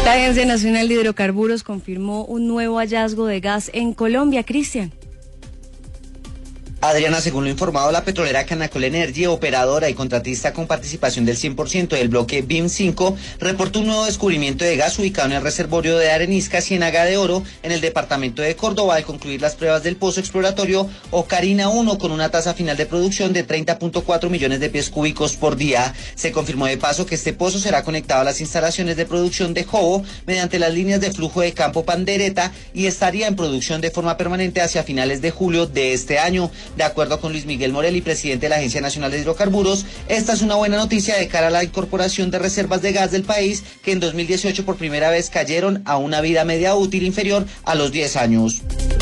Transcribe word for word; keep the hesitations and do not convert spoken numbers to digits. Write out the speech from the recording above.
La Agencia Nacional de Hidrocarburos confirmó un nuevo hallazgo de gas en Colombia. Cristian. Adriana, según lo informado, la petrolera Canacol Energy, operadora y contratista con participación del cien por ciento del bloque B I M cinco, reportó un nuevo descubrimiento de gas ubicado en el reservorio de Arenisca, Ciénaga de Oro, en el departamento de Córdoba, al concluir las pruebas del pozo exploratorio Ocarina uno, con una tasa final de producción de treinta punto cuatro millones de pies cúbicos por día. Se confirmó de paso que este pozo será conectado a las instalaciones de producción de Jobo mediante las líneas de flujo de Campo Pandereta y estaría en producción de forma permanente hacia finales de julio de este año. De acuerdo con Luis Miguel Morelli, presidente de la Agencia Nacional de Hidrocarburos, esta es una buena noticia de cara a la incorporación de reservas de gas del país, que en dos mil dieciocho por primera vez cayeron a una vida media útil inferior a los diez años.